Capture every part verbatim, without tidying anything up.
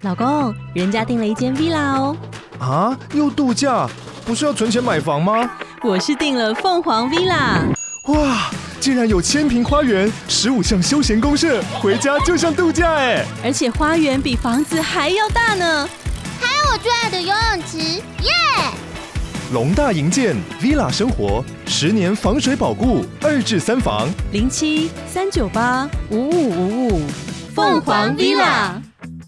老公，人家订了一间 villa 哦。 啊，又度假？不是要存钱买房吗？ 我是订了凤凰 villa。 哇，竟然有千坪花园，十五项休闲公设，回家就像度假哎！ 而且花园比房子还要大呢。 还有我最爱的游泳池，耶！ 龙大营建 villa 生活，十年防水保固，二至三房， 零七三九八五五五五，凤凰 villa。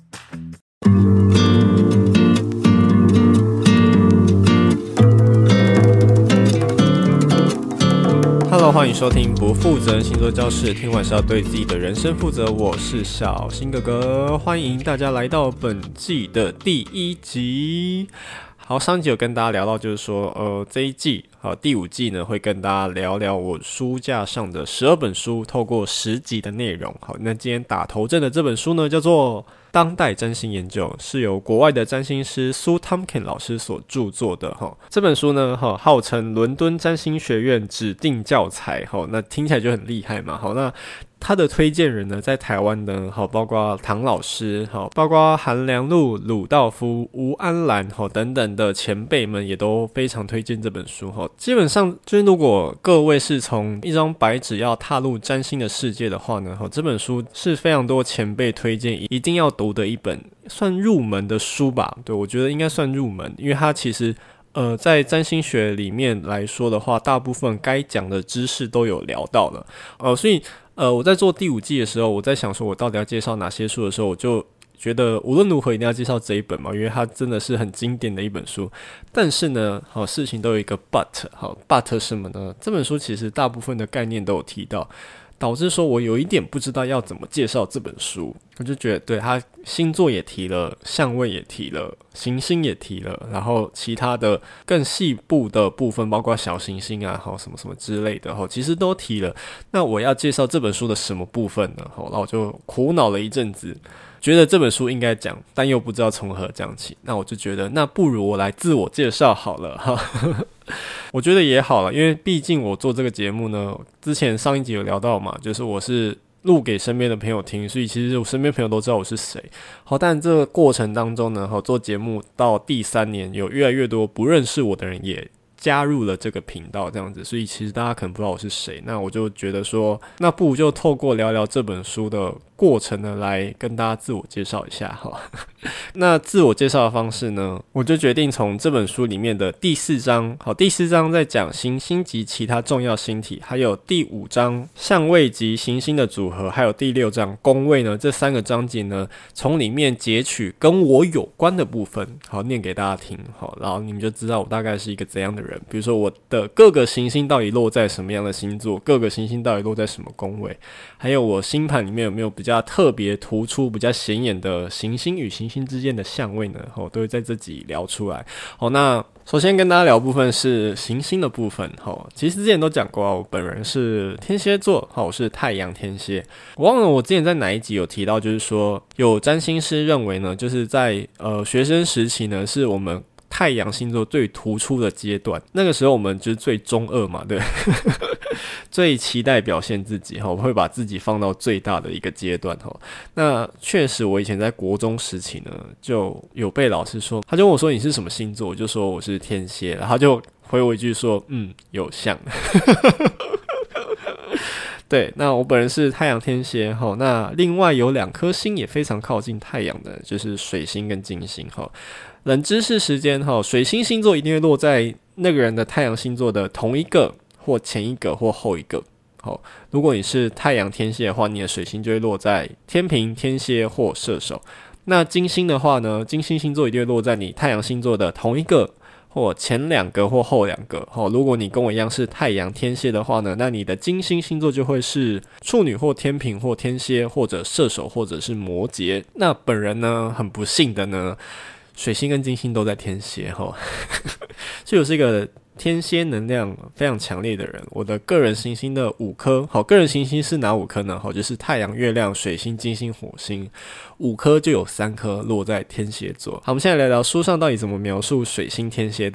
Hello， 欢迎收听不负责任星座教室，听完是要对自己的人生负责。我是小新哥哥，欢迎大家来到本季的第一集。好，上一集有跟大家聊到，就是说，呃，这一季，好，第五季呢，会跟大家聊聊我书架上的十二本书，透过十集的内容。好，那今天打头阵的这本书呢，叫做《当代占星研究》，是由国外的占星师苏汤肯老师所著作的。哈，这本书呢，哈，号称伦敦占星学院指定教材。哈，那听起来就很厉害嘛。好，那他的推荐人呢，在台湾呢，好，包括唐老师，好，包括韩良露、鲁道夫、吴安兰，好，等等的前辈们也都非常推荐这本书。哈，基本上就是如果各位是从一张白纸要踏入占星的世界的话呢，好，这本书是非常多前辈推荐一定要读的一本算入门的书吧。对，我觉得应该算入门，因为它其实呃，在占星学里面来说的话，大部分该讲的知识都有聊到了。呃，所以呃，我在做第五季的时候，我在想说我到底要介绍哪些书的时候，我就觉得无论如何一定要介绍这一本嘛，因为它真的是很经典的一本书。但是呢，好，事情都有一个 but， 好 but 是什么呢？这本书其实大部分的概念都有提到，导致说我有一点不知道要怎么介绍这本书。我就觉得对，它星座也提了，相位也提了，行星也提了，然后其他的更细部的部分，包括小行星啊，好，什么什么之类的，其实都提了。那我要介绍这本书的什么部分呢？好，那我就苦恼了一阵子，觉得这本书应该讲，但又不知道从何讲起。那我就觉得，那不如我来自我介绍好了哈。我觉得也好了，因为毕竟我做这个节目呢，之前上一集有聊到嘛，就是我是录给身边的朋友听，所以其实我身边朋友都知道我是谁。好，但这个过程当中呢，好，做节目到第三年，有越来越多不认识我的人也加入了这个频道，这样子，所以其实大家可能不知道我是谁。那我就觉得说，那不如就透过聊聊这本书的过程呢，来跟大家自我介绍一下哈。那自我介绍的方式呢，我就决定从这本书里面的第四章，好，第四章在讲行星及其他重要星体，还有第五章相位及行星的组合，还有第六章宫位呢，这三个章节呢，从里面截取跟我有关的部分，好，念给大家听，好，然后你们就知道我大概是一个怎样的人。比如说我的各个行星到底落在什么样的星座，各个行星到底落在什么宫位，还有我星盘里面有没有比较特别突出、比较显眼的行星与行星之间的相位呢？哦，都会在这集聊出来。好，那首先跟大家聊的部分是行星的部分。好，其实之前都讲过啊，我本人是天蝎座，好，我是太阳天蝎。我忘了我之前在哪一集有提到，就是说有占星师认为呢，就是在呃学生时期呢，是我们太阳星座最突出的阶段，那个时候我们就是最中二嘛，对，最期待表现自己，我会把自己放到最大的一个阶段。那确实我以前在国中时期呢，就有被老师说，他就问我说你是什么星座，我就说我是天蝎，然后他就回我一句说嗯，有像。对，那我本人是太阳天蝎，那另外有两颗星也非常靠近太阳的，就是水星跟金星。冷知识时间，水星星座一定会落在那个人的太阳星座的同一个或前一个或后一个。好，如果你是太阳天蝎的话，你的水星就会落在天秤、天蝎或射手。那金星的话呢，金星星座一定会落在你太阳星座的同一个或前两个或后两个。好，如果你跟我一样是太阳天蝎的话呢，那你的金星星座就会是处女或天秤或天蝎或者射手或者是摩羯。那本人呢，很不幸的呢，水星跟金星都在天蝎，所以我是一个天蝎能量非常强烈的人。我的个人行星的五颗，好，个人行星是哪五颗呢？好，就是太阳、月亮、水星、金星、火星，五颗就有三颗落在天蝎座。好，我们现在聊聊书上到底怎么描述水星天蝎的。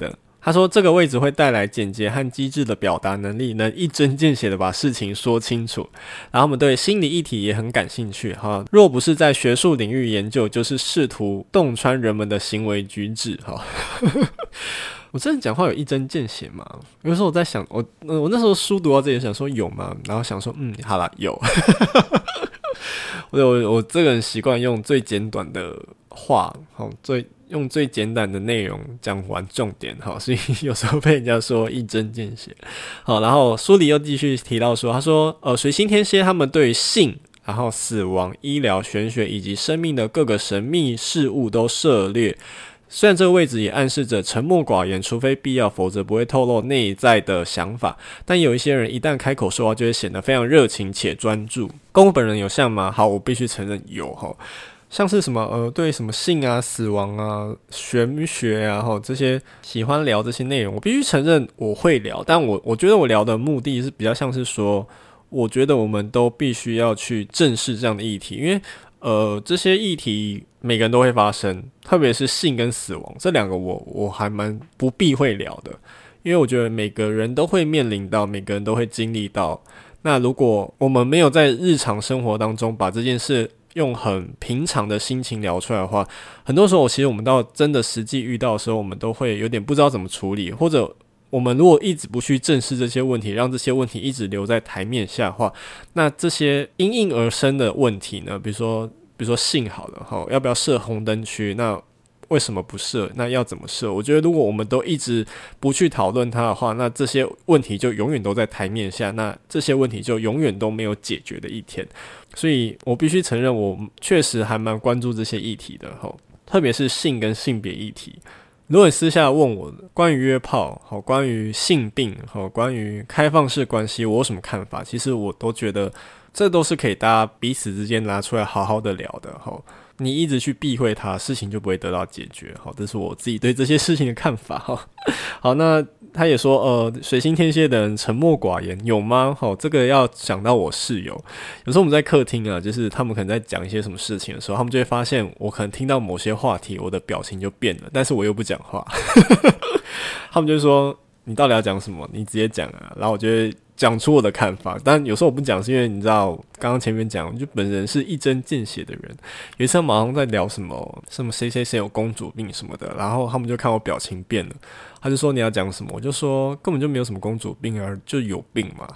他说这个位置会带来简洁和机智的表达能力，能一针见血的把事情说清楚，然后他们对心理议题也很感兴趣哈。若不是在学术领域研究，就是试图洞穿人们的行为举止哈。我真的讲话有一针见血吗？有时候我在想，我我那时候书读到这里想说有吗？然后想说嗯，好啦，有。我我我这个人习惯用最简短的话，好最。用最简单的内容讲完重点，好，所以有时候被人家说一针见血。好，然后书里又继续提到说，他说，呃，水星天蝎他们对于性、然后死亡、医疗、玄学以及生命的各个神秘事物都涉猎。虽然这个位置也暗示着沉默寡言，除非必要，否则不会透露内在的想法。但有一些人一旦开口说话，就会显得非常热情且专注。跟我本人有像吗？好，我必须承认有齁。像是什么呃，对什么性啊、死亡啊、玄学啊，吼这些喜欢聊这些内容，我必须承认我会聊，但我我觉得我聊的目的是比较像是说，我觉得我们都必须要去正视这样的议题，因为呃这些议题每个人都会发生，特别是性跟死亡这两个我，我我还蛮不避讳聊的，因为我觉得每个人都会面临到，每个人都会经历到。那如果我们没有在日常生活当中把这件事用很平常的心情聊出来的话，很多时候其实我们到真的实际遇到的时候，我们都会有点不知道怎么处理，或者我们如果一直不去正视这些问题，让这些问题一直留在台面下的话，那这些因应而生的问题呢，比如说比如说性好了，要不要设红灯区，那为什么不设？那要怎么设？我觉得如果我们都一直不去讨论它的话，那这些问题就永远都在台面下，那这些问题就永远都没有解决的一天。所以我必须承认，我确实还蛮关注这些议题的，特别是性跟性别议题。如果你私下问我关于约炮、关于性病、关于开放式关系我有什么看法，其实我都觉得这都是可以大家彼此之间拿出来好好的聊的。你一直去避讳它，事情就不会得到解决。好，这是我自己对这些事情的看法。好，那他也说，呃，水星天蝎的人沉默寡言，有吗？好，这个要讲到我室友。有时候我们在客厅啊，就是他们可能在讲一些什么事情的时候，他们就会发现我可能听到某些话题，我的表情就变了，但是我又不讲话。他们就说你到底要讲什么？你直接讲啊。然后我就会讲出我的看法，但有时候我不讲是因为你知道刚刚前面讲我就本人是一针见血的人。有一次马上在聊什么什么谁谁谁有公主病什么的，然后他们就看我表情变了，他就说你要讲什么，我就说根本就没有什么公主病啊，就有病嘛。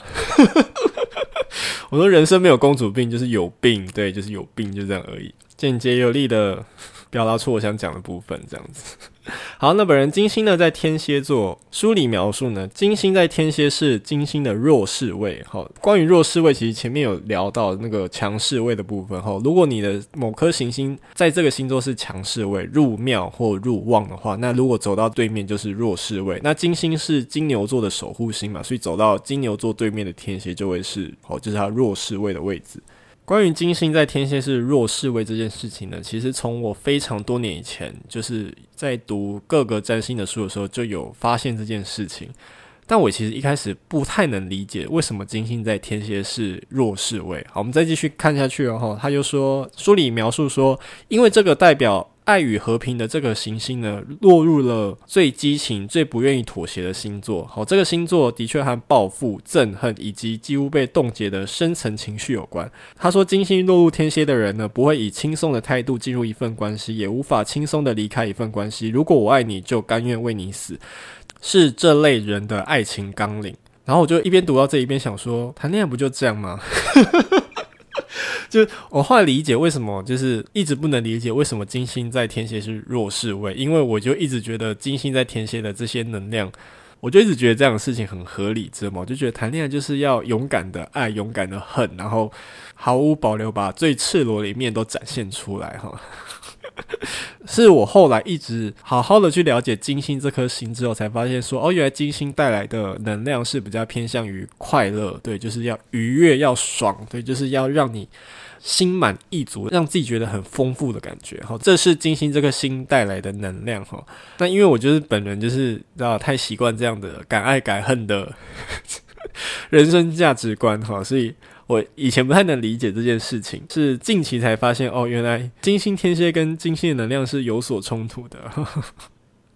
我说人生没有公主病，就是有病，对，就是有病，就这样而已，简洁有力的表达出我想讲的部分，这样子。好，那本人金星呢在天蝎座，书里描述呢，金星在天蝎是金星的弱势位。好，关于弱势位，其实前面有聊到那个强势位的部分。好，如果你的某颗行星在这个星座是强势位，入庙或入旺的话，那如果走到对面就是弱势位。那金星是金牛座的守护星嘛，所以走到金牛座对面的天蝎就会是，好，就是它弱势位的位置。关于金星在天蝎是弱势位这件事情呢，其实从我非常多年以前，就是在读各个占星的书的时候就有发现这件事情，但我其实一开始不太能理解为什么金星在天蝎是弱势位。好，我们再继续看下去哦。他就说，书里描述说，因为这个代表爱与和平的这个行星呢，落入了最激情、最不愿意妥协的星座。好，这个星座的确和报复、憎恨以及几乎被冻结的深层情绪有关。他说，金星落入天蝎的人呢，不会以轻松的态度进入一份关系，也无法轻松的离开一份关系。如果我爱你，就甘愿为你死，是这类人的爱情纲领。然后我就一边读到这一边想说，谈恋爱不就这样吗？就我后来理解为什么，就是一直不能理解为什么金星在天蝎是弱势位，因为我就一直觉得金星在天蝎的这些能量，我就一直觉得这样的事情很合理，知道吗？我就觉得谈恋爱就是要勇敢的爱，勇敢的恨，然后毫无保留把最赤裸的一面都展现出来哈。是我后来一直好好的去了解金星这颗星之后，才发现说，哦，原来金星带来的能量是比较偏向于快乐，对，就是要愉悦，要爽，对，就是要让你心满意足，让自己觉得很丰富的感觉。好，这是金星这颗星带来的能量哈。那因为我就是本人就是知道太习惯这样的敢爱敢恨的人生价值观哈，所以我以前不太能理解这件事情，是近期才发现哦，原来金星天蝎跟金星的能量是有所冲突的。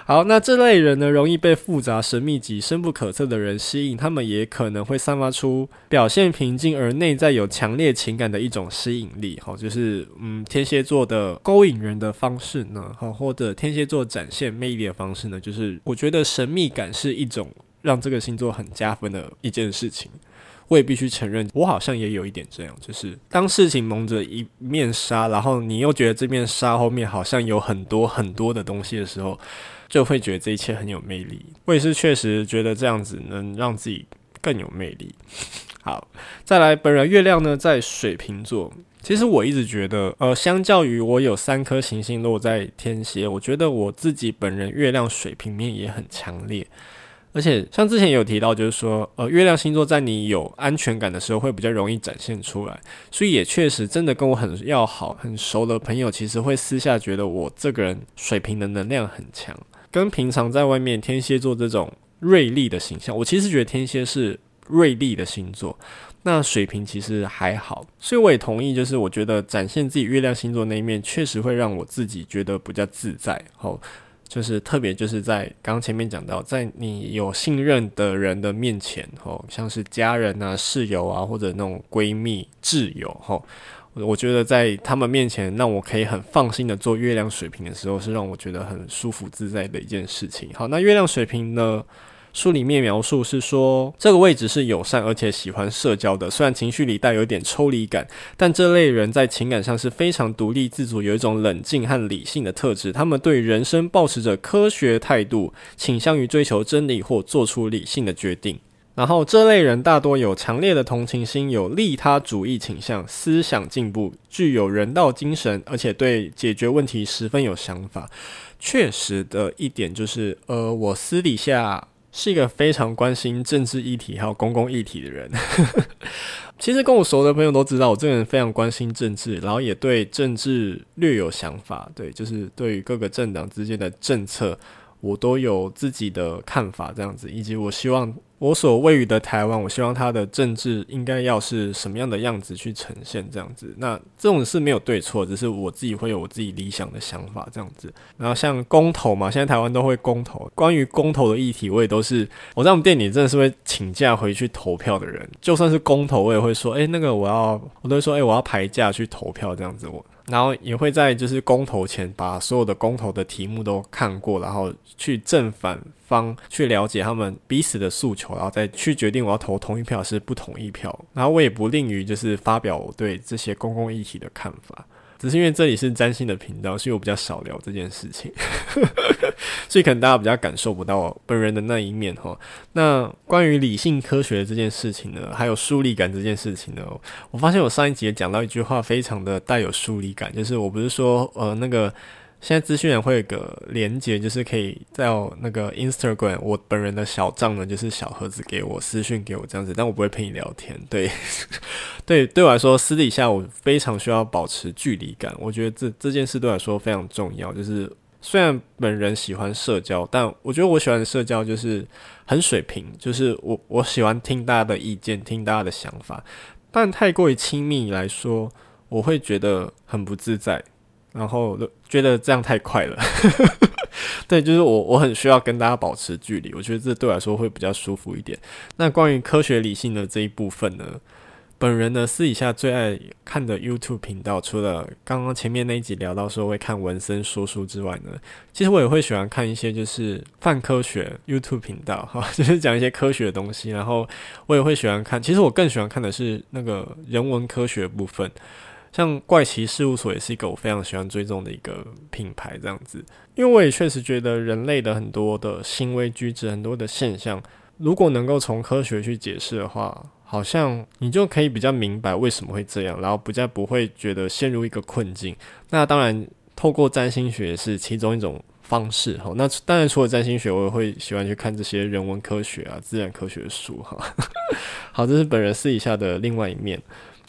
好，那这类人呢，容易被复杂、神秘及深不可测的人吸引，他们也可能会散发出表现平静而内在有强烈情感的一种吸引力。好，就是嗯，天蝎座的勾引人的方式呢，好，或者天蝎座展现魅力的方式呢，就是我觉得神秘感是一种让这个星座很加分的一件事情。我也必须承认，我好像也有一点这样，就是当事情蒙着一面纱，然后你又觉得这面纱后面好像有很多很多的东西的时候，就会觉得这一切很有魅力。我也是确实觉得这样子能让自己更有魅力。好，再来，本人月亮呢在水瓶座。其实我一直觉得，呃，相较于我有三颗行星落在天蝎，我觉得我自己本人月亮水瓶面也很强烈。而且像之前也有提到，就是说呃，月亮星座在你有安全感的时候会比较容易展现出来，所以也确实真的跟我很要好很熟的朋友，其实会私下觉得我这个人水瓶的能量很强，跟平常在外面天蝎座这种锐利的形象，我其实觉得天蝎是锐利的星座，那水瓶其实还好，所以我也同意，就是我觉得展现自己月亮星座那一面确实会让我自己觉得比较自在。齁，就是特别就是在刚刚前面讲到，在你有信任的人的面前，齁，像是家人啊、室友啊，或者那种闺蜜、挚友，齁，我觉得在他们面前让我可以很放心的做月亮水瓶的时候，是让我觉得很舒服自在的一件事情。好，那月亮水瓶呢，书里面描述是说，这个位置是友善而且喜欢社交的，虽然情绪里带有一点抽离感，但这类人在情感上是非常独立自主，有一种冷静和理性的特质。他们对人生抱持着科学态度，倾向于追求真理或做出理性的决定。然后这类人大多有强烈的同情心，有利他主义倾向，思想进步，具有人道精神，而且对解决问题十分有想法。确实的一点就是呃，我私底下是一个非常关心政治议题还有公共议题的人其实跟我熟的朋友都知道，我这个人非常关心政治，然后也对政治略有想法，对，就是对于各个政党之间的政策我都有自己的看法这样子，以及我希望我所位于的台湾，我希望它的政治应该要是什么样的样子去呈现这样子。那这种事没有对错，只是我自己会有我自己理想的想法这样子。然后像公投嘛，现在台湾都会公投，关于公投的议题，我也都是我在我们店里真的是会请假回去投票的人。就算是公投，我也会说，哎、欸，那个我要，我都会说，哎、欸，我要排假去投票这样子。我然后也会在就是公投前把所有的公投的题目都看过，然后去正反方去了解他们彼此的诉求，然后再去决定我要投同意票还是不同意票。然后我也不吝于就是发表我对这些公共议题的看法，只是因为这里是占星的频道，所以我比较少聊这件事情所以可能大家比较感受不到本人的那一面齁。那关于理性科学这件事情呢，还有疏离感这件事情呢，我发现我上一集也讲到一句话非常的带有疏离感，就是我不是说呃那个现在资讯人会有一个连结，就是可以在那个 Instagram 我本人的小账呢，就是小盒子给我私讯给我这样子，但我不会陪你聊天。对对，对我来说私底下我非常需要保持距离感，我觉得这这件事对我来说非常重要。就是虽然本人喜欢社交，但我觉得我喜欢的社交就是很水平，就是我我喜欢听大家的意见，听大家的想法，但太过于亲密来说，我会觉得很不自在，然后觉得这样太快了对，就是我我很需要跟大家保持距离，我觉得这对我来说会比较舒服一点。那关于科学理性的这一部分呢，本人呢私底下最爱看的 YouTube 频道，除了刚刚前面那一集聊到说会看文森说书之外呢，其实我也会喜欢看一些就是泛科学 YouTube 频道，就是讲一些科学的东西。然后我也会喜欢看，其实我更喜欢看的是那个人文科学的部分，像怪奇事务所也是一个我非常喜欢追踪的一个品牌这样子。因为我也确实觉得人类的很多的行为举止，很多的现象，如果能够从科学去解释的话，好像你就可以比较明白为什么会这样，然后比较不会觉得陷入一个困境。那当然透过占星学是其中一种方式。那当然除了占星学，我也会喜欢去看这些人文科学啊、自然科学的书。好，这是本人私底下的另外一面。好，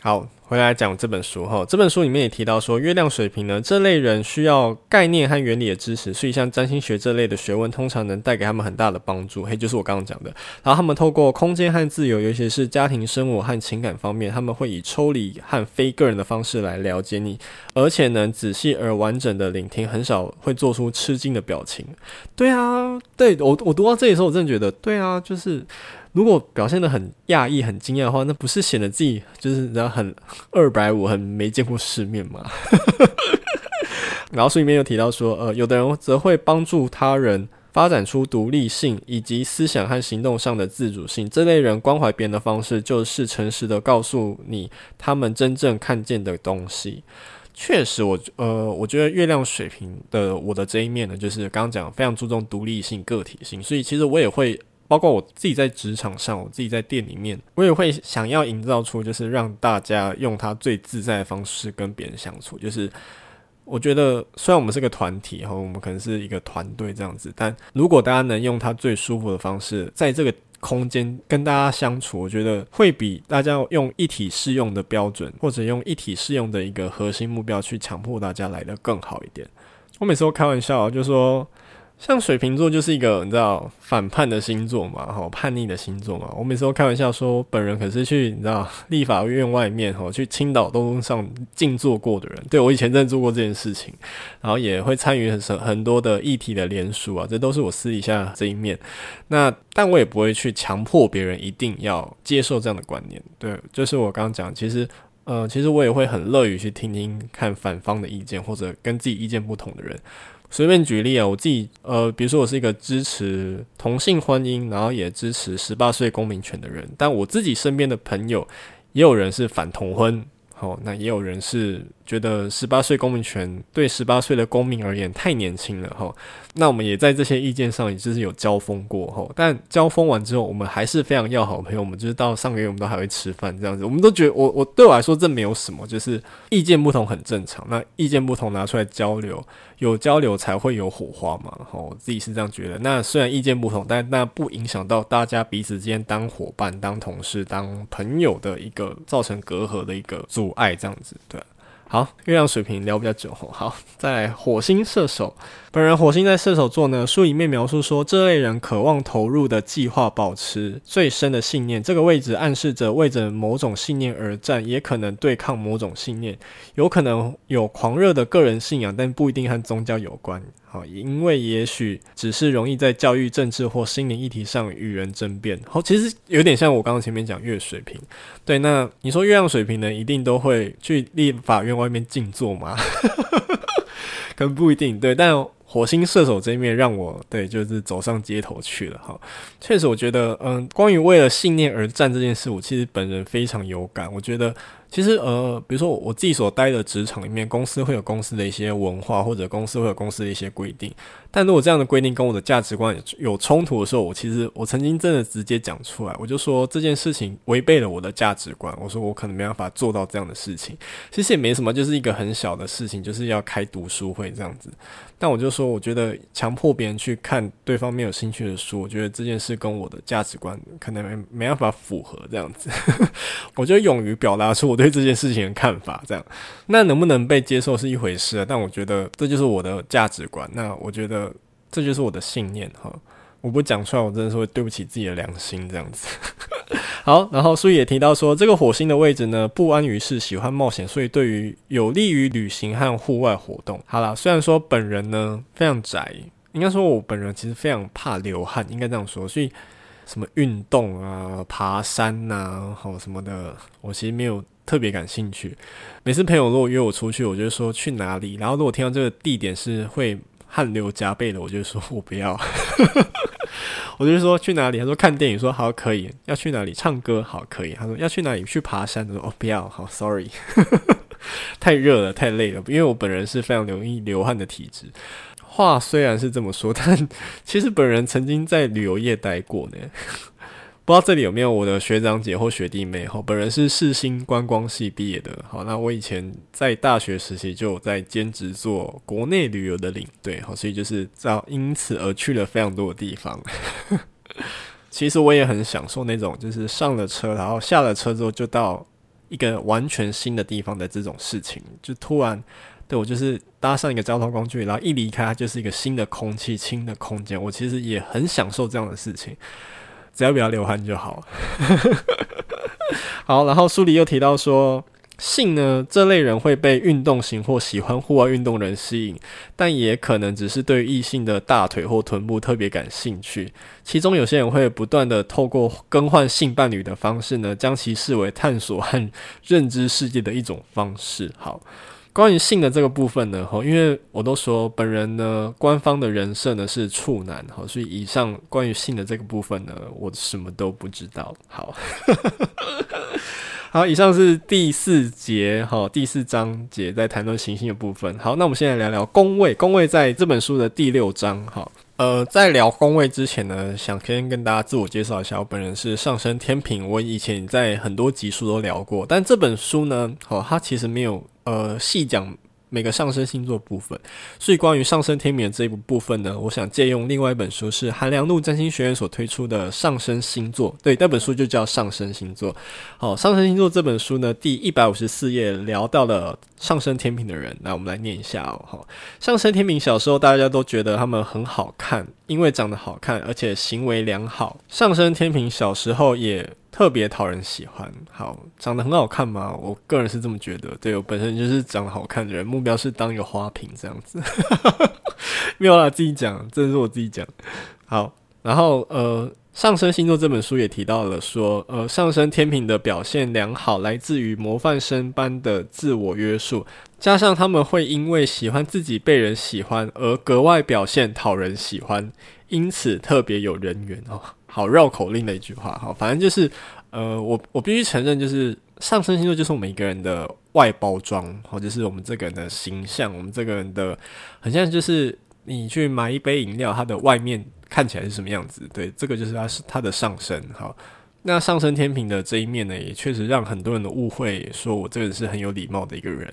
回来讲这本书哈，这本书里面也提到说，月亮水瓶呢这类人需要概念和原理的支持，所以像占星学这类的学问通常能带给他们很大的帮助。嘿，就是我刚刚讲的。然后他们透过空间和自由，尤其是家庭生活和情感方面，他们会以抽离和非个人的方式来了解你，而且能仔细而完整的聆听，很少会做出吃惊的表情。对啊，对我我读到这里的时候，我真的觉得，对啊，就是如果表现得很讶异、很惊讶的话，那不是显得自己就是然后很二百五、很没见过世面吗？然后书里面又提到说，呃，有的人则会帮助他人发展出独立性以及思想和行动上的自主性。这类人关怀别人的方式，就是诚实的告诉你他们真正看见的东西。确实我，呃，我觉得月亮水瓶的我的这一面呢，就是刚刚讲非常注重独立性、个体性，所以其实我也会。包括我自己在职场上，我自己在店里面，我也会想要营造出就是让大家用他最自在的方式跟别人相处。就是我觉得虽然我们是个团体，我们可能是一个团队这样子，但如果大家能用他最舒服的方式在这个空间跟大家相处，我觉得会比大家用一体适用的标准或者用一体适用的一个核心目标去强迫大家来得更好一点。我每次都开玩笑就说像水瓶座就是一个你知道反叛的星座嘛，叛逆的星座嘛。我每次都开玩笑说，本人可是去你知道立法院外面去青岛东上静坐过的人。对，我以前真的做过这件事情，然后也会参与 很, 很多的议题的联署啊，这都是我私底下这一面。那但我也不会去强迫别人一定要接受这样的观念。对，就是我刚刚讲，其实呃，其实我也会很乐于去听听看反方的意见，或者跟自己意见不同的人。随便举例啊，我自己呃，比如说我是一个支持同性婚姻，然后也支持十八岁公民权的人，但我自己身边的朋友也有人是反同婚，哦，那也有人是觉得十八岁公民权对十八岁的公民而言太年轻了，哦，那我们也在这些意见上也就是有交锋过，哦，但交锋完之后我们还是非常要好的朋友，我们就是到上个月我们都还会吃饭这样子，我们都觉得我我对我来说这没有什么，就是意见不同很正常，那意见不同拿出来交流，有交流才会有火花嘛，哦，我自己是这样觉得。那虽然意见不同，但那不影响到大家彼此之间当伙伴、当同事、当朋友的一个造成隔阂的一个阻碍这样子，对。好，月亮水瓶聊比较久，好，再来火星射手。本人火星在射手座呢，书里面描述说，这类人渴望投入的计划，保持最深的信念。这个位置暗示着为着某种信念而战，也可能对抗某种信念，有可能有狂热的个人信仰，但不一定和宗教有关。好，因为也许只是容易在教育、政治或心灵议题上与人争辩。好，其实有点像我刚刚前面讲月水瓶。对，那你说月亮水瓶呢，一定都会去立法院外面静坐吗？可能不一定，对，但火星射手这一面让我对就是走上街头去了哈。确实我觉得嗯，关于为了信念而战这件事，我其实本人非常有感。我觉得其实呃，比如说我自己所待的职场里面，公司会有公司的一些文化，或者公司会有公司的一些规定，但如果这样的规定跟我的价值观有冲突的时候，我其实我曾经真的直接讲出来，我就说这件事情违背了我的价值观，我说我可能没办法做到这样的事情。其实也没什么，就是一个很小的事情，就是要开读书会这样子。但我就说我觉得强迫别人去看对方没有兴趣的书，我觉得这件事跟我的价值观可能 没, 没办法符合这样子。我就勇于表达出我对这件事情的看法，这样那能不能被接受是一回事啊，但我觉得这就是我的价值观，那我觉得这就是我的信念哈。我不讲出来，我真的是会对不起自己的良心这样子。好，然后书也提到说，这个火星的位置呢，不安于世，喜欢冒险，所以对于有利于旅行和户外活动。好啦，虽然说本人呢非常宅，应该说我本人其实非常怕流汗，应该这样说，所以什么运动啊、爬山啊、好什么的，我其实没有特别感兴趣。每次朋友如果约我出去，我就说去哪里，然后如果听到这个地点是会汗流浃背的，我就说我不要。我就说去哪里，他说看电影，说好可以。要去哪里唱歌，好可以。他说要去哪里去爬山，我说哦不要，好 sorry。太热了，太累了，因为我本人是非常容易流汗的体质。话虽然是这么说，但其实本人曾经在旅游业待过呢。不知道这里有没有我的学长姐或学弟妹，本人是世新观光系毕业的。好，那我以前在大学时期就有在兼职做国内旅游的领队，所以就是因此而去了非常多的地方。其实我也很享受那种就是上了车然后下了车之后就到一个完全新的地方的这种事情，就突然对我就是搭上一个交通工具，然后一离开它就是一个新的空气、新的空间，我其实也很享受这样的事情，只要不要流汗就好。好，然后书里又提到说，性呢，这类人会被运动型或喜欢户外运动人吸引，但也可能只是对异性的大腿或臀部特别感兴趣。其中有些人会不断的透过更换性伴侣的方式呢，将其视为探索和认知世界的一种方式。好，关于性的这个部分呢，因为我都说本人呢，官方的人设呢是处男，所以以上关于性的这个部分呢，我什么都不知道。好。好，以上是第四节，第四章节在谈论行星的部分。好，那我们现在聊聊宫位。宫位在这本书的第六章。好，呃，在聊宫位之前呢，想先跟大家自我介绍一下，我本人是上升天秤，我以前在很多集数都聊过，但这本书呢，哦，它其实没有呃细讲每个上升星座部分，所以关于上升天秤的这一部分呢，我想借用另外一本书，是韩良露占星学院所推出的上升星座。对，那本书就叫上升星座。好，上升星座这本书呢，第一百五十四页聊到了上升天秤的人，那我们来念一下哦。好，上升天秤小时候大家都觉得他们很好看，因为长得好看，而且行为良好。上升天秤小时候也特别讨人喜欢。好，长得很好看吗？我个人是这么觉得。对，我本身就是长得好看的人，目标是当一个花瓶这样子。没有啦，自己讲，这是我自己讲。好，然后呃，上升星座这本书也提到了说，呃，上升天秤的表现良好，来自于模范生般的自我约束，加上他们会因为喜欢自己被人喜欢而格外表现讨人喜欢，因此特别有人缘哦。好绕口令的一句话，好，反正就是呃，我我必须承认，就是上升星座就是我们一个人的外包装，或者是我们这个人的形象，我们这个人的很像就是你去买一杯饮料，它的外面看起来是什么样子，对，这个就是它是它的上升。好，那上升天秤的这一面呢，也确实让很多人的误会，说我这个人是很有礼貌的一个人。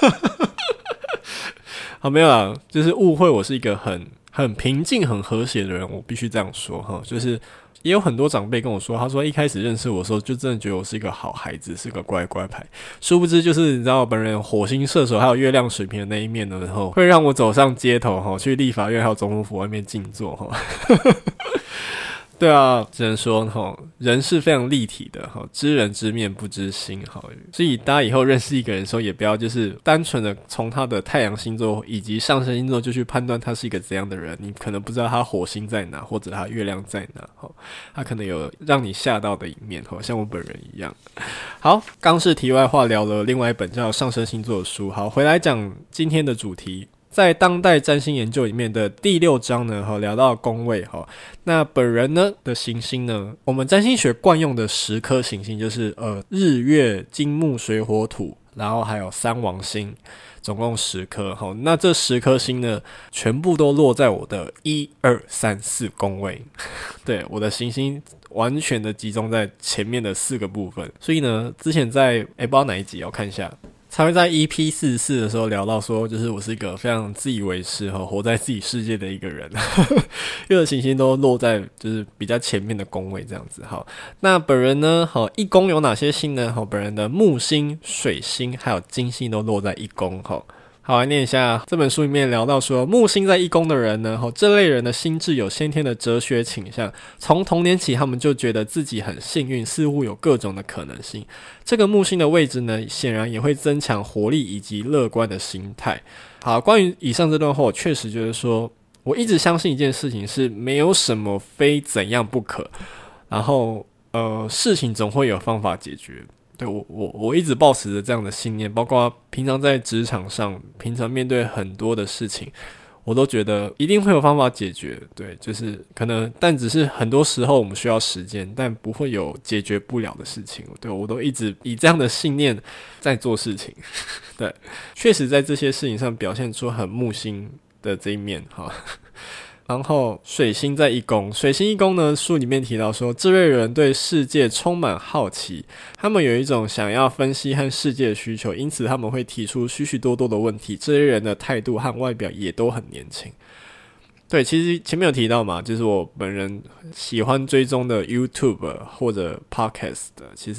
好，没有啦，就是误会我是一个很很平静、很和谐的人，我必须这样说哈，就是也有很多长辈跟我说，他说一开始认识我的时候，就真的觉得我是一个好孩子，是个乖乖牌。殊不知，就是你知道，本人火星射手还有月亮水瓶的那一面呢，然后会让我走上街头哈，去立法院还有总统府外面静坐哈。对啊，只能说齁，人是非常立体的齁，知人知面不知心齁，所以大家以后认识一个人的时候，也不要就是单纯的从他的太阳星座以及上升星座就去判断他是一个怎样的人，你可能不知道他火星在哪，或者他月亮在哪齁，他可能有让你吓到的一面齁，像我本人一样。好，刚是题外话，聊了另外一本叫上升星座的书。好，回来讲今天的主题。在当代占星研究里面的第六章呢，聊到宫位，那本人呢的行星呢，我们占星学惯用的十颗行星就是呃日月金木水火土，然后还有三王星，总共十颗。那这十颗星呢，全部都落在我的一二三四宫位。对，我的行星完全的集中在前面的四个部分。所以呢，之前在诶不知道哪一集，我看一下。才会在 E P 四十四 的时候聊到说，就是我是一个非常自以为是活在自己世界的一个人，因为行星都落在就是比较前面的宫位这样子。好，那本人呢，好一宫有哪些星呢？好，本人的木星、水星还有金星都落在一宫。好。好，来念一下这本书里面聊到说，木星在一宫的人呢，这类人的心智有先天的哲学倾向，从童年起他们就觉得自己很幸运，似乎有各种的可能性。这个木星的位置呢，显然也会增强活力以及乐观的心态。好，关于以上这段话，我确实就是说，我一直相信一件事情是没有什么非怎样不可，然后呃，事情总会有方法解决。对，我我我一直抱持着这样的信念，包括平常在职场上，平常面对很多的事情，我都觉得一定会有方法解决。对，就是可能，但只是很多时候我们需要时间，但不会有解决不了的事情。对，我都一直以这样的信念在做事情。对，确实在这些事情上表现出很木星的这一面哈。然后水星在一宫，水星一宫呢，书里面提到说，这类人对世界充满好奇，他们有一种想要分析和世界的需求，因此他们会提出许许多多的问题。这些人的态度和外表也都很年轻。对，其实前面有提到嘛，就是我本人喜欢追踪的 YouTube 或者 Podcast 的，其实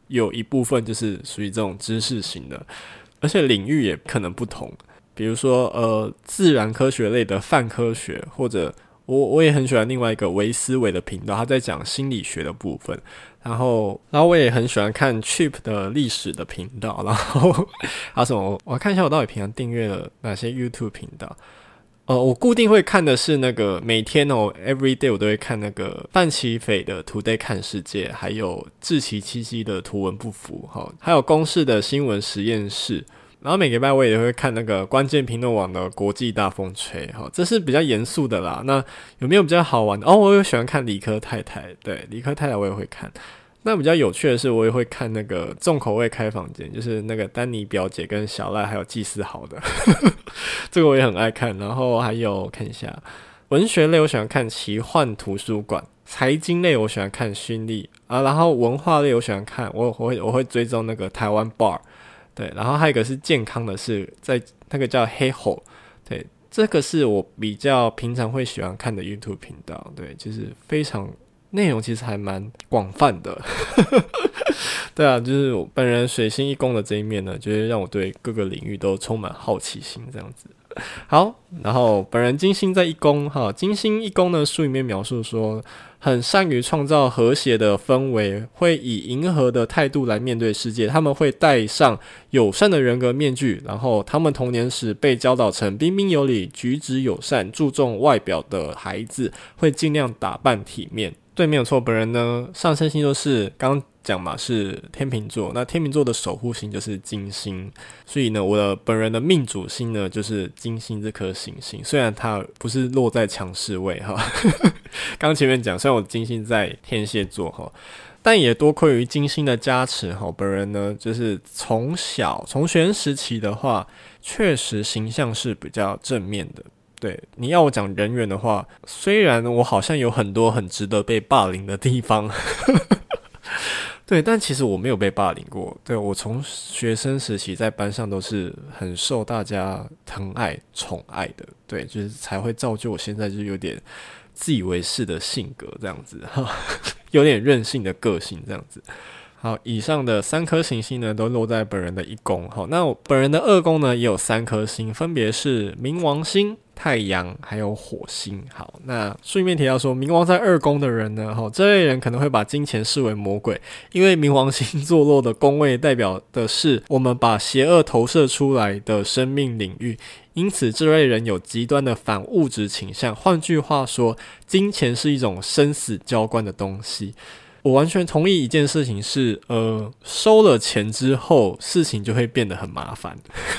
有一部分就是属于这种知识型的，而且领域也可能不同。比如说呃，自然科学类的泛科学，或者我我也很喜欢另外一个微思维的频道，他在讲心理学的部分。然后然后我也很喜欢看 Chip 的历史的频道，然后还有什么，我看一下我到底平常订阅了哪些 YouTube 频道。呃，我固定会看的是那个每天哦 ，every day 我都会看那个范奇斐的 Today 看世界，还有志祺七七的图文不符，哈，还有公视的新闻实验室。然后每个礼拜我也会看那个关键评论网的国际大风吹，哈，这是比较严肃的啦。那有没有比较好玩的？哦，我也喜欢看理科太太，对，理科太太我也会看。那比较有趣的是，我也会看那个重口味开房间，就是那个丹尼表姐跟小赖还有季思豪的，这个我也很爱看。然后还有看一下文学类，我喜欢看奇幻图书馆；财经类我喜欢看勋力啊，然后文化类我喜欢看，我我会我会追踪那个台湾 bar。对，然后还有一个是健康的，是在那个叫黑吼，对，这个是我比较平常会喜欢看的 YouTube 频道，对，就是非常内容其实还蛮广泛的，对啊，就是我本人水星一宫的这一面呢，就是让我对各个领域都充满好奇心这样子。好，然后本人金星在一宫哈，金星一宫呢，书里面描述说，很善于创造和谐的氛围，会以迎合的态度来面对世界。他们会戴上友善的人格面具，然后他们童年时被教导成彬彬有礼、举止友善、注重外表的孩子，会尽量打扮体面。对，没有错，本人呢上升星座是刚刚讲嘛，是天秤座，那天秤座的守护星就是金星，所以呢我的本人的命主星呢就是金星这颗行星，虽然它不是落在强势位哈，刚前面讲虽然我的金星在天蝎座哈，但也多亏于金星的加持哈，本人呢就是从小从学生时期的话，确实形象是比较正面的。对，你要我讲人缘的话，虽然我好像有很多很值得被霸凌的地方对，但其实我没有被霸凌过。对，我从学生时期在班上都是很受大家疼爱宠爱的，对，就是才会造就我现在就有点自以为是的性格这样子有点任性的个性这样子。好，以上的三颗行星呢都落在本人的一宫。好，那我本人的二宫呢也有三颗星，分别是冥王星、太阳还有火星。好，那书里面提到说，冥王在二宫的人呢，这类人可能会把金钱视为魔鬼，因为冥王星坐落的宫位代表的是我们把邪恶投射出来的生命领域，因此这类人有极端的反物质倾向。换句话说，金钱是一种生死交关的东西。我完全同意一件事情是，呃，收了钱之后，事情就会变得很麻烦。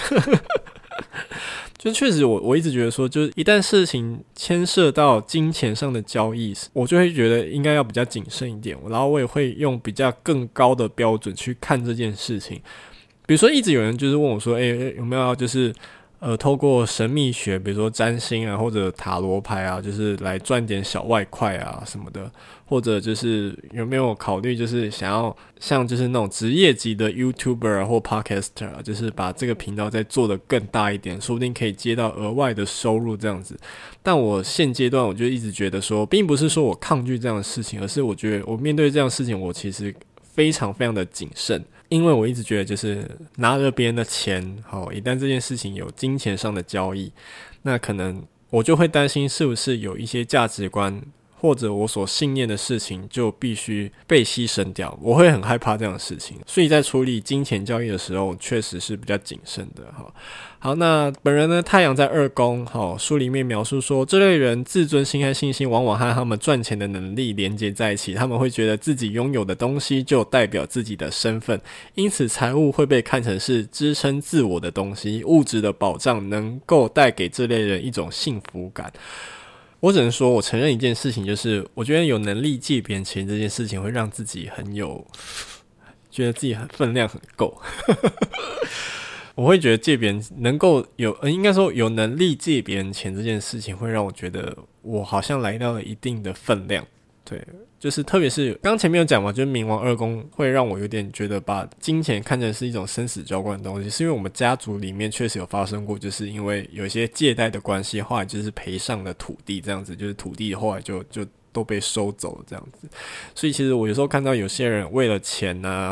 就确实我，我一直觉得说，就是一旦事情牵涉到金钱上的交易，我就会觉得应该要比较谨慎一点，然后我也会用比较更高的标准去看这件事情。比如说，一直有人就是问我说，哎、欸，有没有要就是呃，透过神秘学，比如说占星啊，或者塔罗牌啊，就是来赚点小外快啊什么的，或者就是有没有考虑，就是想要像就是那种职业级的 YouTuber 啊或 Podcaster 啊，就是把这个频道再做得更大一点，说不定可以接到额外的收入这样子。但我现阶段我就一直觉得说，并不是说我抗拒这样的事情，而是我觉得我面对这样的事情，我其实非常非常的谨慎。因为我一直觉得就是拿了别人的钱，好，一旦这件事情有金钱上的交易，那可能我就会担心是不是有一些价值观或者我所信念的事情就必须被牺牲掉，我会很害怕这样的事情，所以在处理金钱交易的时候确实是比较谨慎的。好，那本人呢太阳在二宫，好，书里面描述说，这类人自尊心和信心往往和他们赚钱的能力连接在一起，他们会觉得自己拥有的东西就代表自己的身份，因此财务会被看成是支撑自我的东西，物质的保障能够带给这类人一种幸福感。我只能说，我承认一件事情，就是我觉得有能力借别人钱这件事情会让自己很有，觉得自己很分量很够。我会觉得借别人能够有，呃，应该说有能力借别人钱这件事情，会让我觉得我好像来到了一定的分量。对，就是特别是刚前面有讲嘛，就是冥王二宫会让我有点觉得把金钱看成是一种生死交关的东西，是因为我们家族里面确实有发生过，就是因为有一些借贷的关系，后来就是赔上了土地这样子，就是土地后来就就都被收走了这样子。所以其实我有时候看到有些人为了钱啊，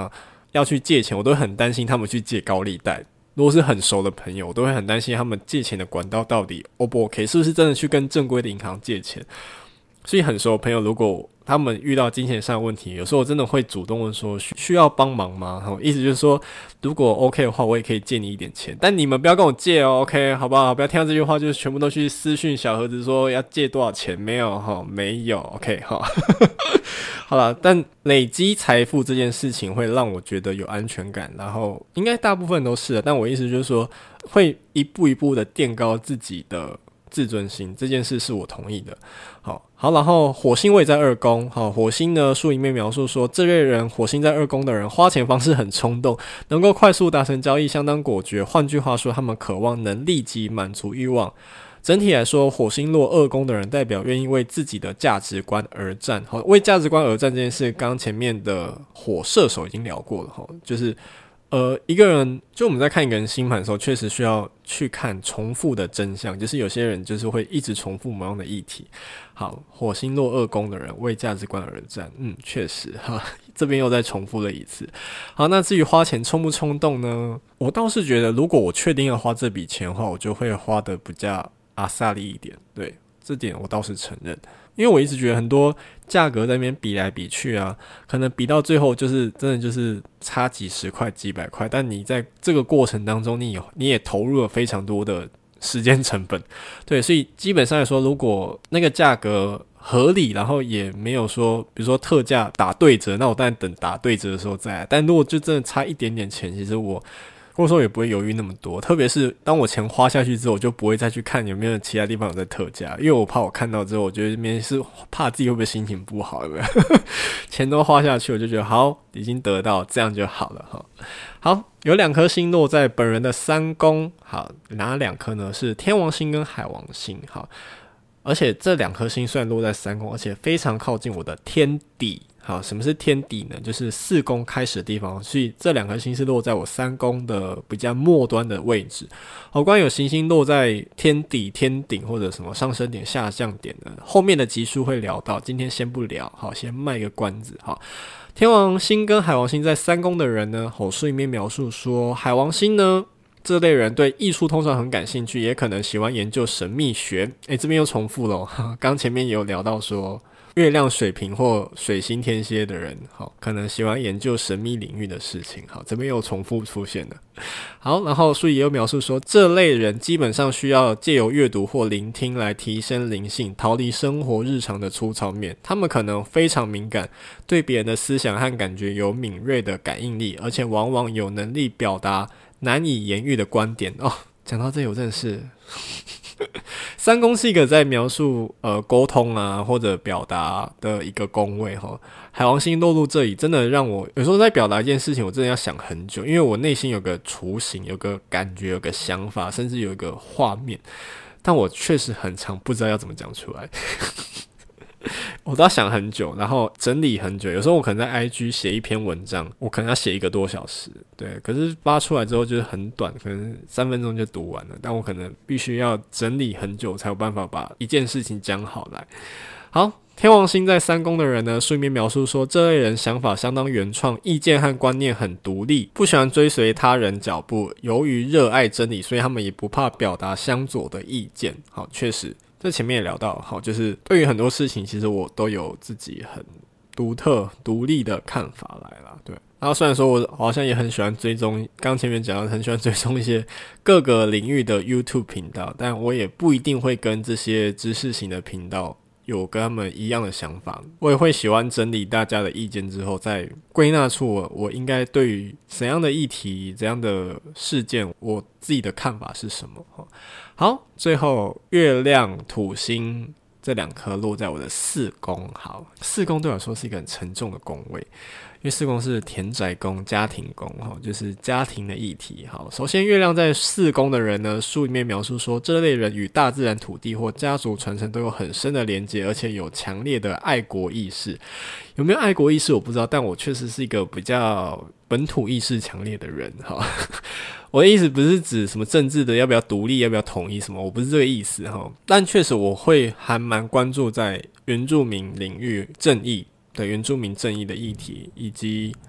要去借钱，我都会很担心他们去借高利贷。如果是很熟的朋友，我都会很担心他们借钱的管道到底 O 不 OK， 是不是真的去跟正规的银行借钱。所以很熟的朋友，如果他们遇到金钱上的问题，有时候我真的会主动问说需要帮忙吗？意思就是说如果 OK 的话，我也可以借你一点钱，但你们不要跟我借哦 OK 好不好？不要听到这句话就是全部都去私讯小盒子说要借多少钱，没有齁，没有 OK 齁好啦，但累积财富这件事情会让我觉得有安全感，然后应该大部分都是的，但我意思就是说会一步一步的垫高自己的自尊心，这件事是我同意的。好，好，然后火星位在二宫，好，火星呢，书里面描述说，这类人，火星在二宫的人，花钱方式很冲动，能够快速达成交易，相当果决。换句话说，他们渴望能立即满足欲望。整体来说，火星落二宫的人代表愿意为自己的价值观而战。好，为价值观而战这件事，刚刚前面的火射手已经聊过了，就是呃，一个人就我们在看一个人星盘的时候，确实需要去看重复的真相，就是有些人就是会一直重复某样的议题。好，火星落二宫的人为价值观而战，嗯，确实哈，这边又再重复了一次。好，那至于花钱冲不冲动呢？我倒是觉得，如果我确定要花这笔钱的话，我就会花得比较阿萨利一点，对，这点我倒是承认。因为我一直觉得很多价格在那边比来比去啊，可能比到最后就是真的就是差几十块几百块，但你在这个过程当中你也你也投入了非常多的时间成本，对，所以基本上来说，如果那个价格合理，然后也没有说比如说特价打对折，那我当然等打对折的时候再来，但如果就真的差一点点钱，其实我或者说也不会犹豫那么多，特别是当我钱花下去之后，我就不会再去看有没有其他地方有在特价，因为我怕我看到之后，我觉得这边是怕自己会不会心情不好，有没有？钱都花下去，我就觉得好，已经得到，这样就好了哈。好，有两颗星落在本人的三宫，好，哪两颗呢？是天王星跟海王星，好，而且这两颗星虽然落在三宫，而且非常靠近我的天底。好，什么是天底呢？就是四宫开始的地方，所以这两颗星是落在我三宫的比较末端的位置。好，关于有行星落在天底、天顶或者什么上升点、下降点的，后面的集数会聊到，今天先不聊。好，先卖个关子。好，天王星跟海王星在三宫的人呢，口述里面描述说，海王星呢，这类人对艺术通常很感兴趣，也可能喜欢研究神秘学。诶，这边又重复了，刚前面也有聊到说，月亮水瓶或水星天蝎的人，好，可能喜欢研究神秘领域的事情。好，这边又重复出现了。好，然后书里也有描述说，这类人基本上需要借由阅读或聆听来提升灵性，逃离生活日常的粗糙面。他们可能非常敏感，对别人的思想和感觉有敏锐的感应力，而且往往有能力表达难以言喻的观点。哦，讲到这里我真的是三宫是一个在描述呃沟通啊或者表达的一个宫位齁，海王星落入这里，真的让我有时候在表达一件事情，我真的要想很久，因为我内心有个雏形，有个感觉，有个想法，甚至有一个画面，但我确实很常不知道要怎么讲出来。我都要想很久，然后整理很久，有时候我可能在 I G 写一篇文章，我可能要写一个多小时，对，可是发出来之后就是很短，可能三分钟就读完了，但我可能必须要整理很久才有办法把一件事情讲好来。好，天王星在三宫的人呢，书里面描述说，这类人想法相当原创，意见和观念很独立，不喜欢追随他人脚步，由于热爱真理，所以他们也不怕表达相左的意见。好，确实这前面也聊到，好，就是对于很多事情其实我都有自己很独特独立的看法来啦，对。然后虽然说我好像也很喜欢追踪，刚前面讲到很喜欢追踪一些各个领域的 YouTube 频道，但我也不一定会跟这些知识型的频道有跟他们一样的想法，我也会喜欢整理大家的意见之后，再归纳出我我应该对于怎样的议题、怎样的事件，我自己的看法是什么。好，最后月亮、土星这两颗落在我的四宫。好，四宫对我来说是一个很沉重的宫位，因为四宫是田宅宫、家庭宫，就是家庭的议题。好，首先月亮在四宫的人呢，书里面描述说，这类人与大自然、土地或家族传承都有很深的连结，而且有强烈的爱国意识。有没有爱国意识我不知道，但我确实是一个比较本土意识强烈的人。好，我的意思不是指什么政治的要不要独立、要不要统一什么，我不是这个意思。但确实我会还蛮关注在原住民领域正义的原住民正义的议题，以及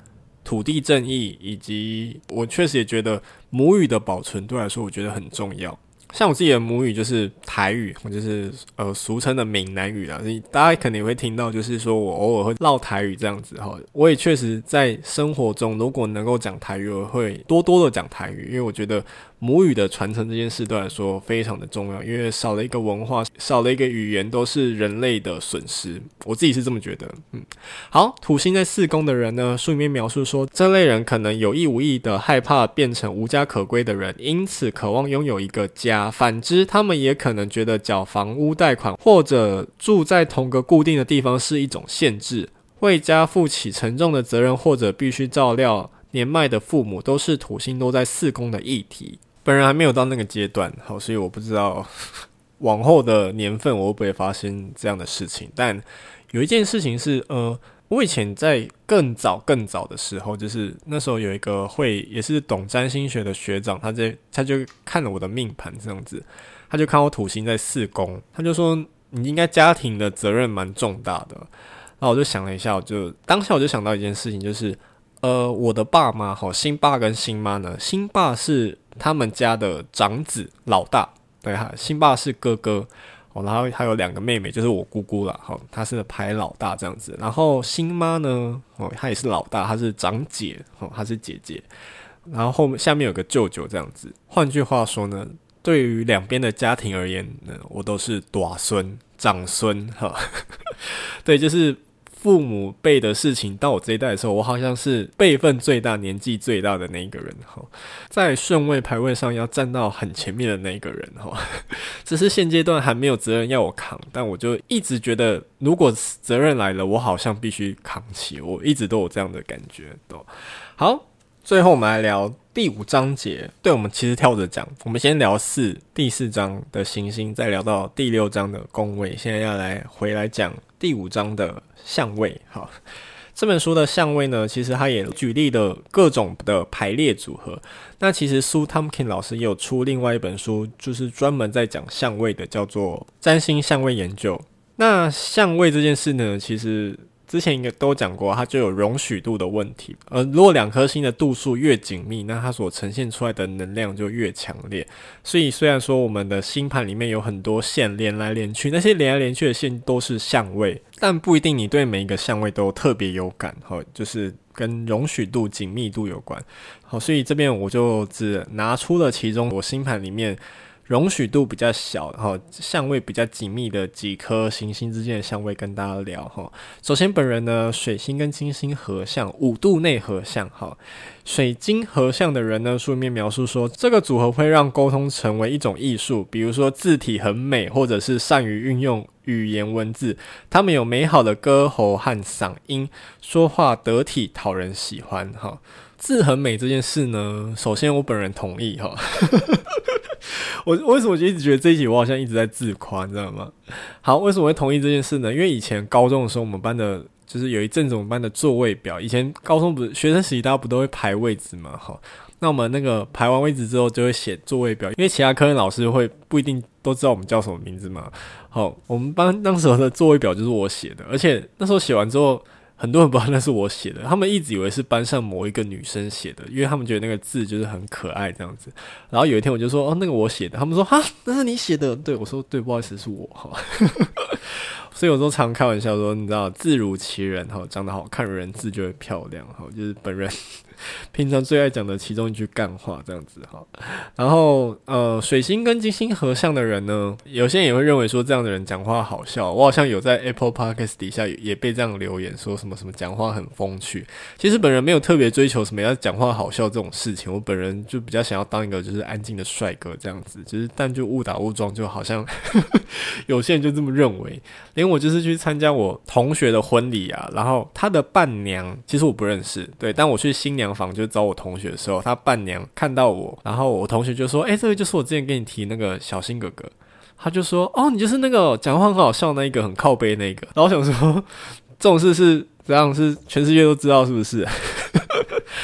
土地正义，以及我确实也觉得母语的保存对我来说我觉得很重要。像我自己的母语就是台语，或就是呃俗称的闽南语啦，大家可能也会听到，就是说我偶尔会唠台语这样子哈。我也确实在生活中，如果能够讲台语，我会多多的讲台语，因为我觉得母语的传承这件事对我来说非常的重要，因为少了一个文化，少了一个语言，都是人类的损失。我自己是这么觉得。嗯，好，土星在四宫的人呢，书里面描述说，这类人可能有意无意的害怕变成无家可归的人，因此渴望拥有一个家。反之，他们也可能觉得缴房屋贷款或者住在同个固定的地方是一种限制，为家负起沉重的责任，或者必须照料年迈的父母，都是土星都在四宫的议题。本人还没有到那个阶段，好，所以我不知道往后的年份我会不会发生这样的事情。但有一件事情是，呃，我以前在更早更早的时候，就是那时候有一个会也是懂占星学的学长，他在他就看了我的命盘这样子，他就看我土星在四宫，他就说你应该家庭的责任蛮重大的。然后我就想了一下，我就当下我就想到一件事情，就是呃，我的爸妈齁，新爸跟新妈呢，新爸是他们家的长子老大，对哈，新爸是哥哥。哦，然后还有两个妹妹，就是我姑姑啦，哦，她是排老大这样子。然后新妈呢，哦，她也是老大，她是长姐，哦，她是姐姐。然后后面下面有个舅舅这样子。换句话说呢，对于两边的家庭而言呢，我都是大孙、长孙，哈，对，就是父母辈的事情到我这一代的时候，我好像是辈分最大、年纪最大的那一个人，在顺位排位上要站到很前面的那一个人，只是现阶段还没有责任要我扛，但我就一直觉得如果责任来了，我好像必须扛起，我一直都有这样的感觉。好，最后我们来聊第五章节。对，我们其实跳着讲，我们先聊四第四章的行星，再聊到第六章的宫位，现在要来回来讲第五章的相位。好，这本书的相位呢，其实它也举例了各种的排列组合。那其实苏 Tomkin 老师也有出另外一本书，就是专门在讲相位的，叫做占星相位研究。那相位这件事呢，其实之前应该都讲过，它就有容许度的问题。而如果两颗星的度数越紧密，那它所呈现出来的能量就越强烈。所以虽然说我们的星盘里面有很多线连来连去，那些连来连去的线都是相位，但不一定你对每一个相位都特别有感，就是跟容许度、紧密度有关。好，所以这边我就只拿出了其中我星盘里面容许度比较小，然后相位比较紧密的几颗行星之间的相位跟大家聊。首先本人呢，水星跟金星合相，五度内合相。水金合相的人呢，书里面描述说，这个组合会让沟通成为一种艺术，比如说字体很美，或者是善于运用语言文字，他们有美好的歌喉和嗓音，说话得体讨人喜欢。字很美这件事呢，首先我本人同意哈。我为什么就一直觉得这一集我好像一直在自夸，你知道吗？好，为什么会同意这件事呢？因为以前高中的时候，我们班的就是有一阵子我们班的座位表，以前高中不是学生时期大家不都会排位置嘛？好，那我们那个排完位置之后就会写座位表，因为其他科任老师会不一定都知道我们叫什么名字嘛。好，我们班当时的座位表就是我写的，而且那时候写完之后，很多人不知道那是我写的，他们一直以为是班上某一个女生写的，因为他们觉得那个字就是很可爱这样子。然后有一天我就说，哦，那个我写的，他们说，哈，那是你写的？对，我说，对，不好意思，是我哈。所以我都常开玩笑说，你知道，字如其人哈，长得好看的人字就会漂亮哈，就是本人平常最爱讲的其中一句干话这样子哈。然后呃，水星跟金星合相的人呢，有些人也会认为说这样的人讲话好笑。我好像有在 Apple Podcast 底下也被这样留言说什么什么讲话很风趣。其实本人没有特别追求什么要讲话好笑这种事情，我本人就比较想要当一个就是安静的帅哥这样子，就是但就误打误撞，就好像有些人就这么认为。连我就是去参加我同学的婚礼啊，然后他的伴娘其实我不认识，对，但我去新娘房就找我同学的时候，他伴娘看到我，然后我同学就说，诶，这个就是我之前跟你提那个小新哥哥，他就说，哦，你就是那个讲话很好笑那一个很靠背那个。然后我想说，这种事是怎样，是全世界都知道是不是？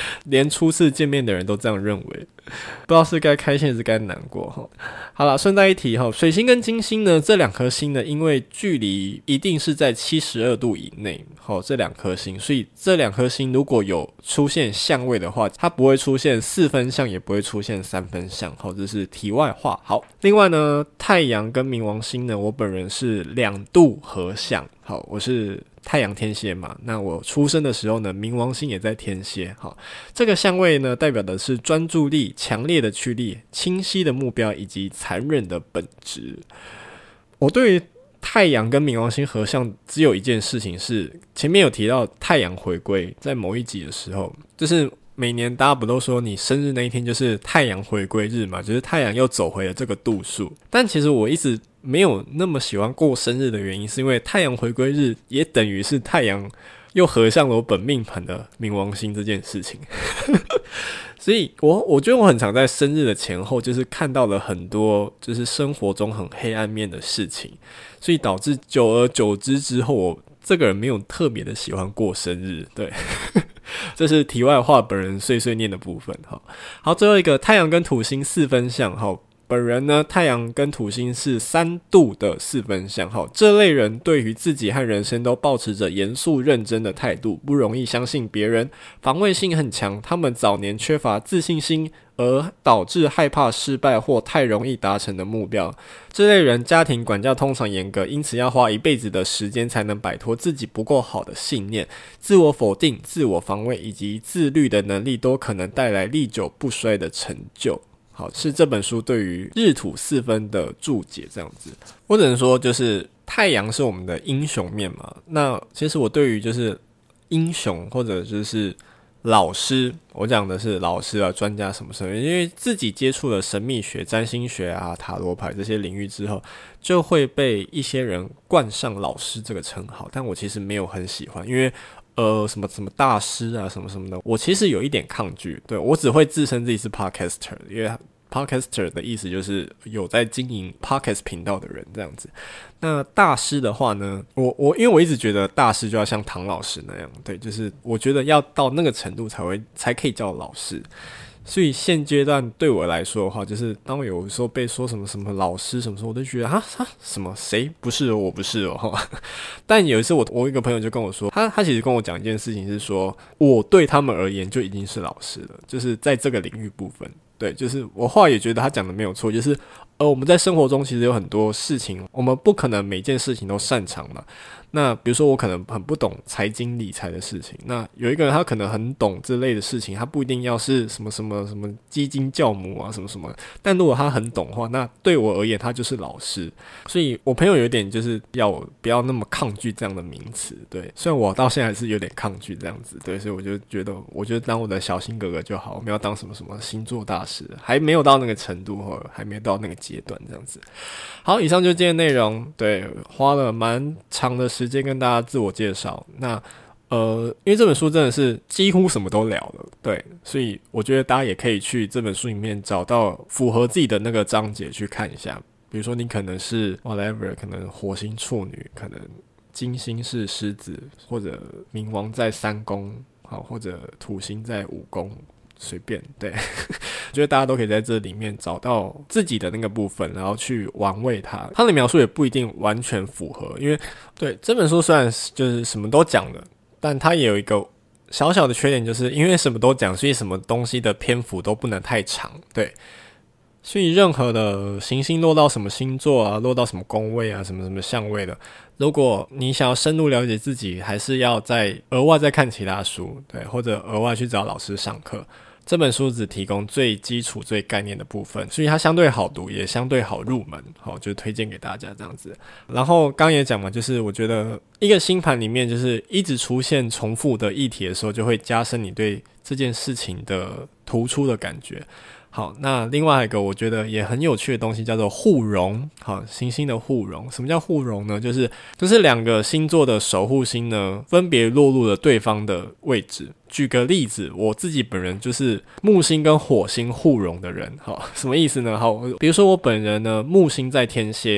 连初次见面的人都这样认为，不知道是该开心还是该难过。好了，顺带一提，水星跟金星呢，这两颗星呢，因为距离一定是在七十二度以内，这两颗星，所以这两颗星如果有出现相位的话，它不会出现四分相，也不会出现三分相。好，这是题外话。好，另外呢，太阳跟冥王星呢，我本人是两度合相。好，我是太阳天蝎嘛，那我出生的时候呢，冥王星也在天蝎。好，这个相位呢，代表的是专注力、强烈的驱力、清晰的目标以及残忍的本质。我对于太阳跟冥王星合相只有一件事情是，前面有提到太阳回归，在某一集的时候，就是每年大家不都说你生日那一天就是太阳回归日嘛，就是太阳又走回了这个度数。但其实我一直没有那么喜欢过生日的原因，是因为太阳回归日也等于是太阳又合上了我本命盘的冥王星这件事情。所以我我觉得我很常在生日的前后就是看到了很多就是生活中很黑暗面的事情，所以导致久而久之之后，我这个人没有特别的喜欢过生日。对，这是题外话，本人碎碎念的部分。好，好，最后一个太阳跟土星四分相。好，本人呢，太阳跟土星是三度的四分相。好，这类人对于自己和人生都抱持着严肃认真的态度，不容易相信别人，防卫性很强。他们早年缺乏自信心，而导致害怕失败或太容易达成的目标。这类人家庭管教通常严格，因此要花一辈子的时间才能摆脱自己不够好的信念。自我否定、自我防卫以及自律的能力都可能带来历久不衰的成就。好，是这本书对于日土四分的注解这样子。我只能说，就是太阳是我们的英雄面嘛。那其实我对于就是英雄或者就是老师，我讲的是老师啊、专家什么什么，因为自己接触了神秘学、占星学啊、塔罗牌这些领域之后，就会被一些人冠上老师这个称号。但我其实没有很喜欢，因为呃，什么什么大师啊，什么什么的，我其实有一点抗拒。对，我只会自称自己是 podcaster， 因为 podcaster 的意思就是有在经营 podcast 频道的人这样子。那大师的话呢，我我因为我一直觉得大师就要像唐老师那样，对，就是我觉得要到那个程度才会才可以叫老师。所以现阶段对我来说的话，就是当我有时候被说什么什么老师什么时候，我都觉得啊啊什么谁不是哦，我不是哦。但有一次我我一个朋友就跟我说，他他其实跟我讲一件事情是说，我对他们而言就已经是老师了，就是在这个领域部分。对，就是我后来也觉得他讲的没有错，就是呃我们在生活中其实有很多事情，我们不可能每件事情都擅长嘛。那比如说我可能很不懂财经理财的事情，那有一个人他可能很懂这类的事情，他不一定要是什么什么什么基金教母啊什么什么，但如果他很懂的话，那对我而言他就是老师。所以我朋友有一点就是要我不要那么抗拒这样的名词。对，虽然我到现在还是有点抗拒这样子。对，所以我就觉得我就当我的小新哥哥就好，我没有当什么什么星座大师，还没有到那个程度，或者还没有到那个阶段这样子。好，以上就是今天的内容。对，花了蛮长的时间跟大家自我介绍。那呃，因为这本书真的是几乎什么都聊了，对，所以我觉得大家也可以去这本书里面找到符合自己的那个章节去看一下。比如说你可能是 whatever， 可能火星处女，可能金星是狮子，或者冥王在三宫，好，或者土星在五宫。随便，对，我觉得大家都可以在这里面找到自己的那个部分，然后去玩味它。它的描述也不一定完全符合，因为对这本书虽然就是什么都讲了，但它也有一个小小的缺点，就是因为什么都讲，所以什么东西的篇幅都不能太长。对，所以任何的行星落到什么星座啊，落到什么宫位啊，什么什么相位的，如果你想要深入了解自己，还是要再额外再看其他书，对，或者额外去找老师上课。这本书只提供最基础最概念的部分，所以它相对好读，也相对好入门，好，就推荐给大家这样子。然后刚也讲嘛，就是我觉得一个星盘里面就是一直出现重复的议题的时候，就会加深你对这件事情的突出的感觉。好，那另外一个我觉得也很有趣的东西叫做互容。好，行星的互容，什么叫互容呢？就是就是两个星座的守护星呢，分别落入了对方的位置。举个例子，我自己本人就是木星跟火星互容的人。好，什么意思呢？好，比如说我本人呢，木星在天蝎，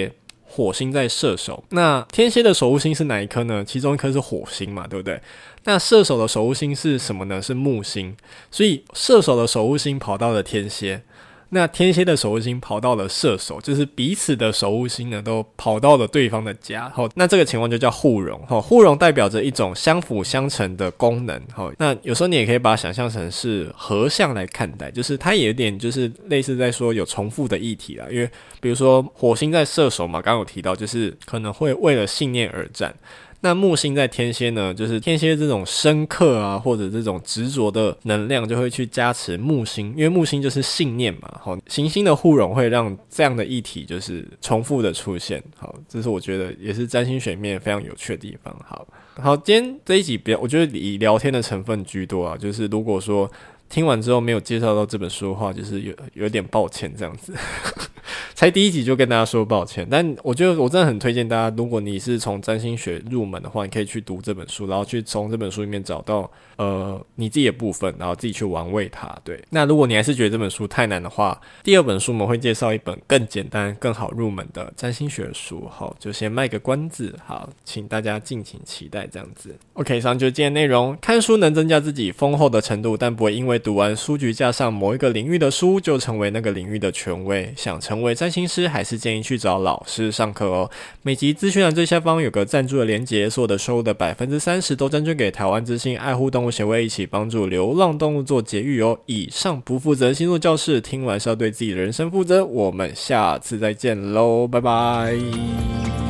火星在射手，那天蝎的守护星是哪一颗呢？其中一颗是火星嘛，对不对？那射手的守护星是什么呢？是木星。所以射手的守护星跑到了天蝎，那天蝎的守护星跑到了射手，就是彼此的守护星呢都跑到了对方的家。好，那这个情况就叫互融。好，互融代表着一种相辅相成的功能。好，那有时候你也可以把它想象成是合相来看待，就是它也有点就是类似在说有重复的议题啦。因为比如说火星在射手嘛，刚刚有提到就是可能会为了信念而战。那木星在天蝎呢，就是天蝎这种深刻啊，或者这种执着的能量就会去加持木星，因为木星就是信念嘛。好，行星的互融会让这样的议题就是重复的出现。好，这是我觉得也是占星学里面非常有趣的地方。好，好，今天这一集比较，我觉得以聊天的成分居多啊，就是如果说听完之后没有介绍到这本书的话，就是有有点抱歉这样子。才第一集就跟大家说抱歉，但我觉得我真的很推荐大家，如果你是从占星学入门的话，你可以去读这本书，然后去从这本书里面找到呃你自己的部分，然后自己去玩味它。对，那如果你还是觉得这本书太难的话，第二本书我们会介绍一本更简单更好入门的占星学书。好，就先卖个关子，好，请大家敬请期待这样子。 OK， 以上就是今天内容。看书能增加自己丰厚的程度，但不会因为读完书局架上某一个领域的书就成为那个领域的权威。想成为占星师，还是建议去找老师上课哦。每集资讯栏最下方有个赞助的连结，所有的收入的 百分之三十 都捐给台湾之心爱护动物协会，一起帮助流浪动物做节育哦。以上不负责星座教室，听完是要对自己的人生负责。我们下次再见喽，拜拜。